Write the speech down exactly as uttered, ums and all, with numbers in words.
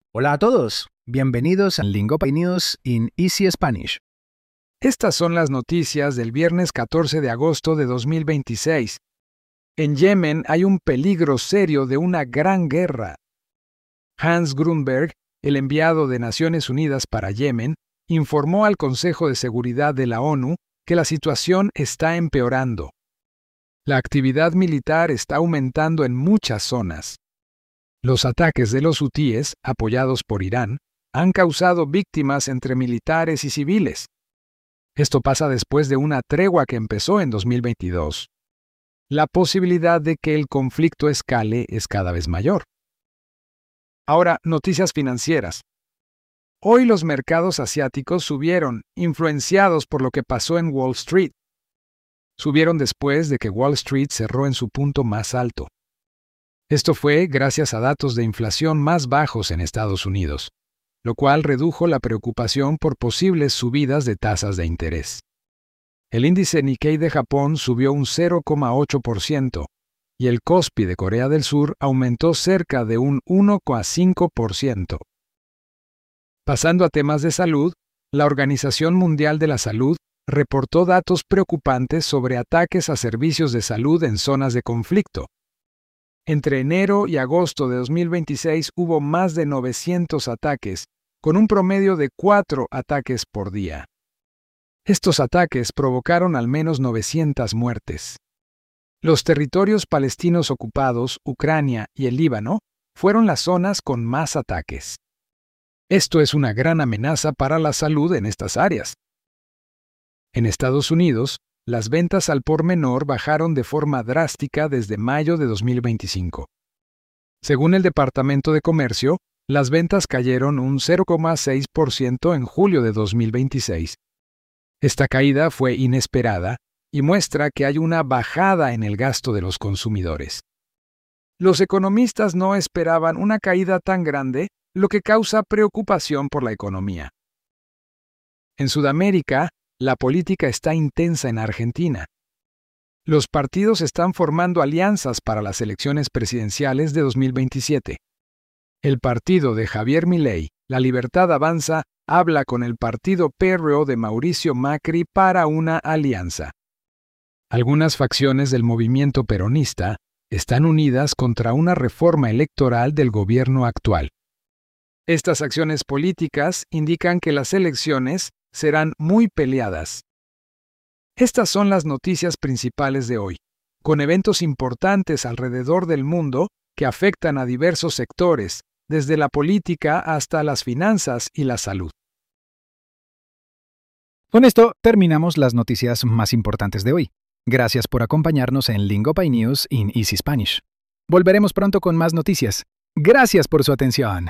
Hola a todos, bienvenidos a Lingopay News in Easy Spanish. Estas son las noticias del viernes catorce de agosto de dos mil veintiséis. En Yemen hay un peligro serio de una gran guerra. Hans Grundberg, el enviado de Naciones Unidas para Yemen, informó al Consejo de Seguridad de la ONU que la situación está empeorando. La actividad militar está aumentando en muchas zonas. Los ataques de los hutíes, apoyados por Irán, han causado víctimas entre militares y civiles. Esto pasa después de una tregua que empezó en dos mil veintidós. La posibilidad de que el conflicto escale es cada vez mayor. Ahora, noticias financieras. Hoy los mercados asiáticos subieron, influenciados por lo que pasó en Wall Street. Subieron después de que Wall Street cerró en su punto más alto. Esto fue gracias a datos de inflación más bajos en Estados Unidos, lo cual redujo la preocupación por posibles subidas de tasas de interés. El índice Nikkei de Japón subió un cero coma ocho por ciento y el Kospi de Corea del Sur aumentó cerca de un uno coma cinco por ciento. Pasando a temas de salud, la Organización Mundial de la Salud reportó datos preocupantes sobre ataques a servicios de salud en zonas de conflicto. Entre enero y agosto de dos mil veintiséis hubo más de novecientos ataques, con un promedio de cuatro ataques por día. Estos ataques provocaron al menos novecientas muertes. Los territorios palestinos ocupados, Ucrania y el Líbano, fueron las zonas con más ataques. Esto es una gran amenaza para la salud en estas áreas. En Estados Unidos, las ventas al por menor bajaron de forma drástica desde mayo de dos mil veinticinco. Según el Departamento de Comercio, las ventas cayeron un cero coma seis por ciento en julio de dos mil veintiséis. Esta caída fue inesperada y muestra que hay una bajada en el gasto de los consumidores. Los economistas no esperaban una caída tan grande, lo que causa preocupación por la economía. En Sudamérica, la política está intensa en Argentina. Los partidos están formando alianzas para las elecciones presidenciales de dos mil veintisiete. El partido de Javier Milei, La Libertad Avanza, habla con el partido P R O de Mauricio Macri para una alianza. Algunas facciones del movimiento peronista están unidas contra una reforma electoral del gobierno actual. Estas acciones políticas indican que las elecciones serán muy peleadas. Estas son las noticias principales de hoy, con eventos importantes alrededor del mundo que afectan a diversos sectores, desde la política hasta las finanzas y la salud. Con esto terminamos las noticias más importantes de hoy. Gracias por acompañarnos en Lingopay News in Easy Spanish. Volveremos pronto con más noticias. Gracias por su atención.